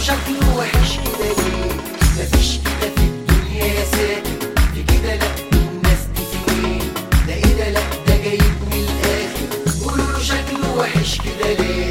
شكله وحش كده ليه؟ مفيش كده في الدنيا يا ساتر، في كده لأ الناس دي فين؟ ده ايه ده؟ لأ ده جايب من الآخر، قولوا شكله وحش كده ليه؟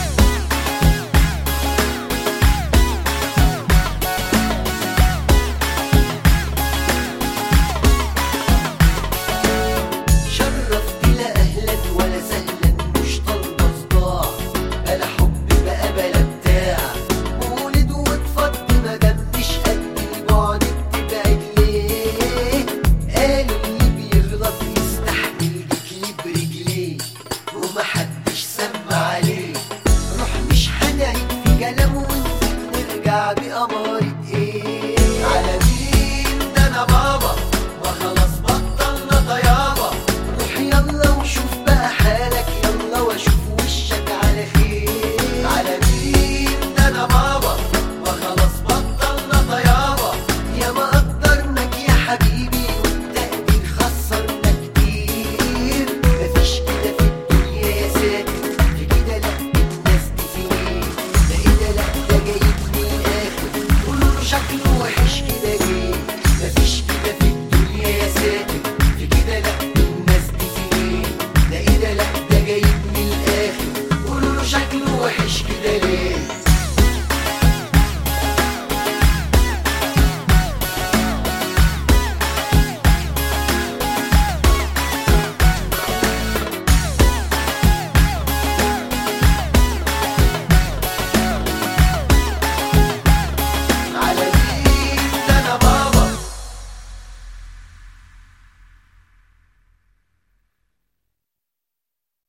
شرفت لا أهلا ولا سهلا، مش طالبة صداع بلا حب بقى بلا بتاع، مولد واتفض مادام مش قد البعد بتبعد ليه؟ قالوا اللي بيغلط يستحمل رجلي برجليه، ومحدش سمع عليه. روح مش هنعيد في كلام ونسيب نرجع بأمارة ايه؟ على مين ده انا بابا، ما خلاص بطلنا طيابة. روح يلا وشوف بقى حالك يلا، واشوف وشك على خير. على مين ده انا بابا، ما خلاص بطلنا طيابة. يا ما قدرناك يا حبيبي والتقدير خسرنا كتير. مفيش كده في الدنيا يا ساتر، في كده لأ الناس دي فين؟ ده ايه ده؟ لأ ده جايب من الآخر، قولوا شكله وحش